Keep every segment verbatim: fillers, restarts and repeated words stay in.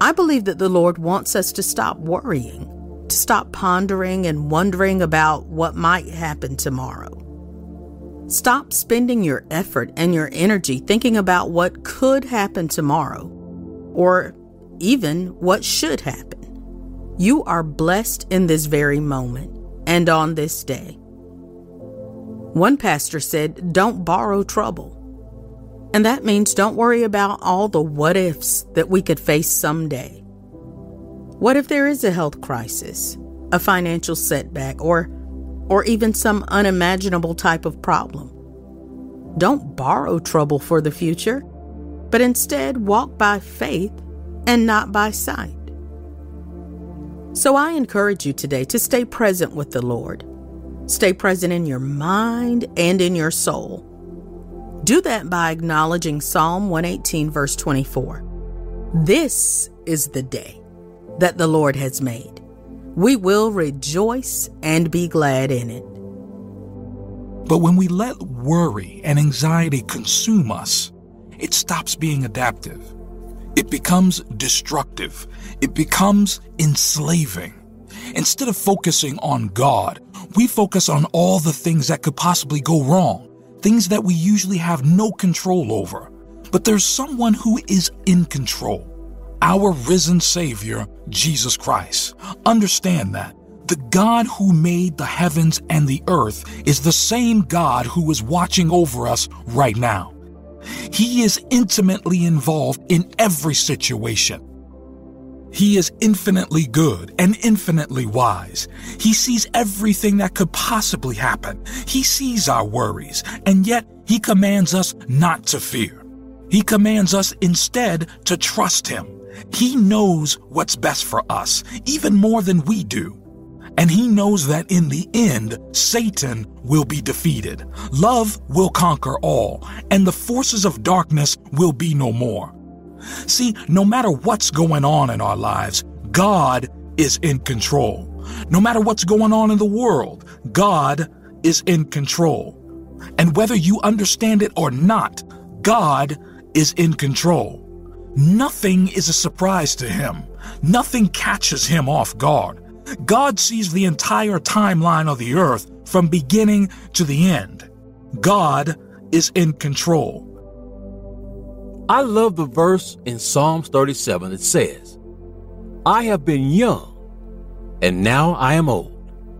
I believe that the Lord wants us to stop worrying, to stop pondering and wondering about what might happen tomorrow. Stop spending your effort and your energy thinking about what could happen tomorrow, or even what should happen. You are blessed in this very moment and on this day. One pastor said, "Don't borrow trouble." And that means don't worry about all the what ifs that we could face someday. What if there is a health crisis, a financial setback, or or even some unimaginable type of problem? Don't borrow trouble for the future, but instead walk by faith and not by sight. So I encourage you today to stay present with the Lord. Stay present in your mind and in your soul. Do that by acknowledging Psalm one eighteen, verse twenty-four. This is the day that the Lord has made. We will rejoice and be glad in it. But when we let worry and anxiety consume us, it stops being adaptive. It becomes destructive. It becomes enslaving. Instead of focusing on God, we focus on all the things that could possibly go wrong, things that we usually have no control over. But there's someone who is in control, our risen Savior, Jesus Christ. Understand that. The God who made the heavens and the earth is the same God who is watching over us right now. He is intimately involved in every situation. He is infinitely good and infinitely wise. He sees everything that could possibly happen. He sees our worries, and yet He commands us not to fear. He commands us instead to trust Him. He knows what's best for us, even more than we do. And He knows that in the end, Satan will be defeated. Love will conquer all, and the forces of darkness will be no more. See, no matter what's going on in our lives, God is in control. No matter what's going on in the world, God is in control. And whether you understand it or not, God is in control. Nothing is a surprise to Him. Nothing catches Him off guard. God sees the entire timeline of the earth from beginning to the end. God is in control. I love the verse in Psalms thirty-seven that says, "I have been young, and now I am old.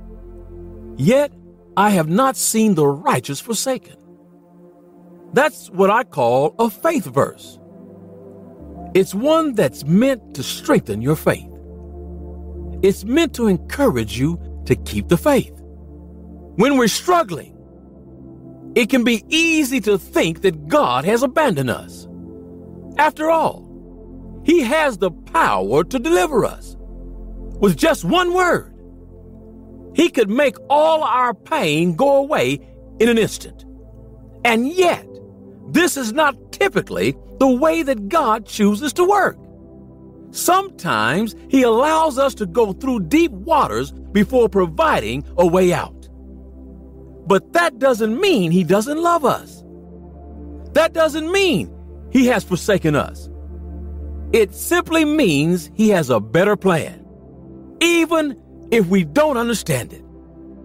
Yet I have not seen the righteous forsaken." That's what I call a faith verse. It's one that's meant to strengthen your faith. It's meant to encourage you to keep the faith. When we're struggling, it can be easy to think that God has abandoned us. After all, He has the power to deliver us. With just one word, He could make all our pain go away in an instant. And yet, this is not typically the way that God chooses to work. Sometimes He allows us to go through deep waters before providing a way out. But that doesn't mean He doesn't love us. That doesn't mean He has forsaken us. It simply means He has a better plan, even if we don't understand it.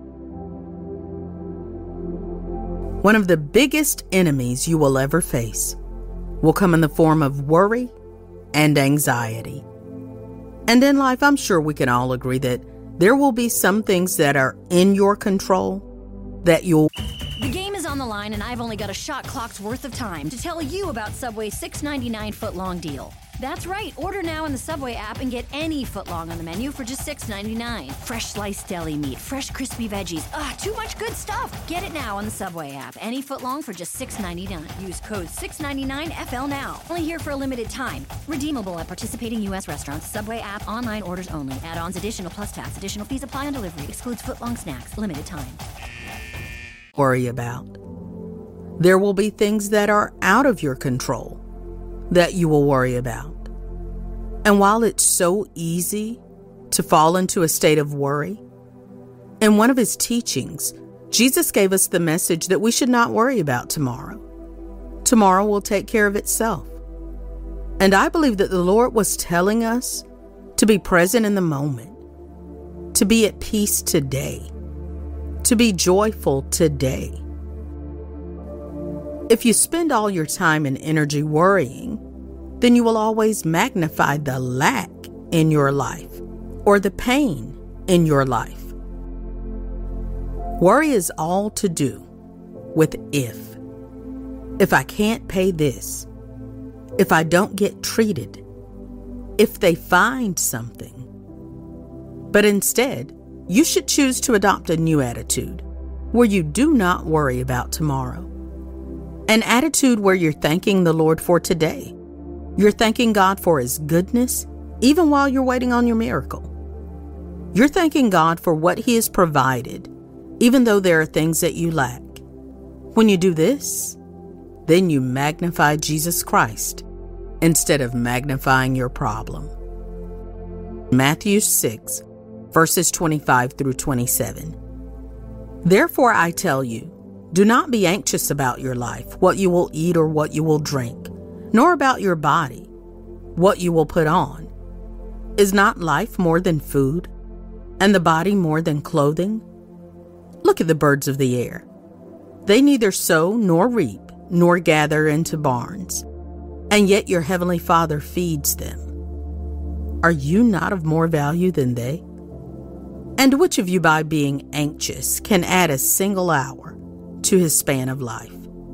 One of the biggest enemies you will ever face will come in the form of worry and anxiety. And in life, I'm sure we can all agree that there will be some things that are in your control that you'll... The game is on the line, and I've only got a shot clock's worth of time to tell you about Subway's six ninety-nine foot-long deal. That's right. Order now in the Subway app and get any footlong on the menu for just six ninety-nine. Fresh sliced deli meat, fresh crispy veggies. Ah, too much good stuff. Get it now on the Subway app. Any footlong for just six ninety-nine. Use code six ninety-nine F L now. Only here for a limited time. Redeemable at participating U S restaurants. Subway app. Online orders only. Add-ons additional plus tax. Additional fees apply on delivery. Excludes footlong snacks. Limited time. Worry about. There will be things that are out of your control that you will worry about. And while it's so easy to fall into a state of worry, in one of His teachings, Jesus gave us the message that we should not worry about tomorrow. Tomorrow will take care of itself. And I believe that the Lord was telling us to be present in the moment, to be at peace today, to be joyful today. If you spend all your time and energy worrying, then you will always magnify the lack in your life or the pain in your life. Worry is all to do with if. If I can't pay this, if I don't get treated, if they find something. But instead, you should choose to adopt a new attitude where you do not worry about tomorrow. An attitude where you're thanking the Lord for today. You're thanking God for His goodness, even while you're waiting on your miracle. You're thanking God for what He has provided, even though there are things that you lack. When you do this, then you magnify Jesus Christ instead of magnifying your problem. Matthew six, verses twenty-five through twenty-seven. Therefore I tell you, do not be anxious about your life, what you will eat or what you will drink, nor about your body, what you will put on. Is not life more than food, and the body more than clothing? Look at the birds of the air. They neither sow nor reap, nor gather into barns, and yet your heavenly Father feeds them. Are you not of more value than they? And which of you, by being anxious, can add a single hour to his span of life?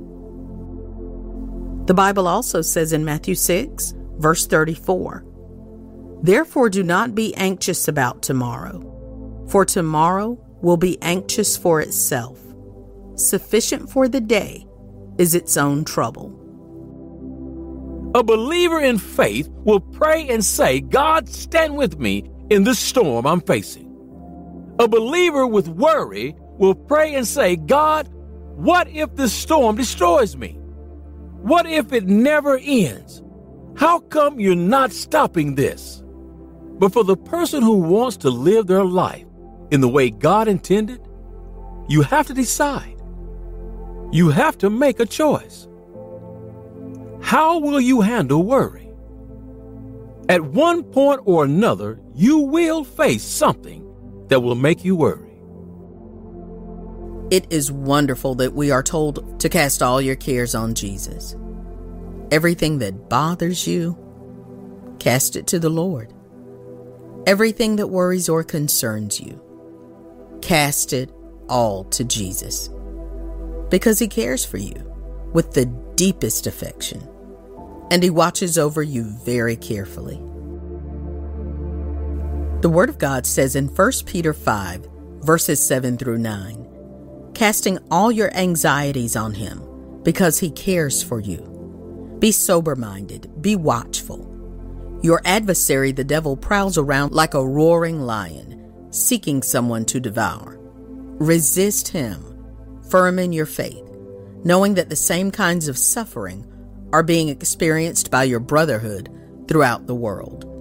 The Bible also says in Matthew six, verse thirty-four, therefore do not be anxious about tomorrow, for tomorrow will be anxious for itself. Sufficient for the day is its own trouble. A believer in faith will pray and say, God, stand with me in this storm I'm facing. A believer with worry will pray and say, God, what if this storm destroys me? What if it never ends? How come you're not stopping this? But for the person who wants to live their life in the way God intended, you have to decide. You have to make a choice. How will you handle worry? At one point or another, you will face something that will make you worry. It is wonderful that we are told to cast all your cares on Jesus. Everything that bothers you, cast it to the Lord. Everything that worries or concerns you, cast it all to Jesus. Because He cares for you with the deepest affection, and He watches over you very carefully. The Word of God says in First Peter five, verses seven through nine, casting all your anxieties on Him, because He cares for you. Be sober-minded, be watchful. Your adversary, the devil, prowls around like a roaring lion, seeking someone to devour. Resist him, firm in your faith, knowing that the same kinds of suffering are being experienced by your brotherhood throughout the world.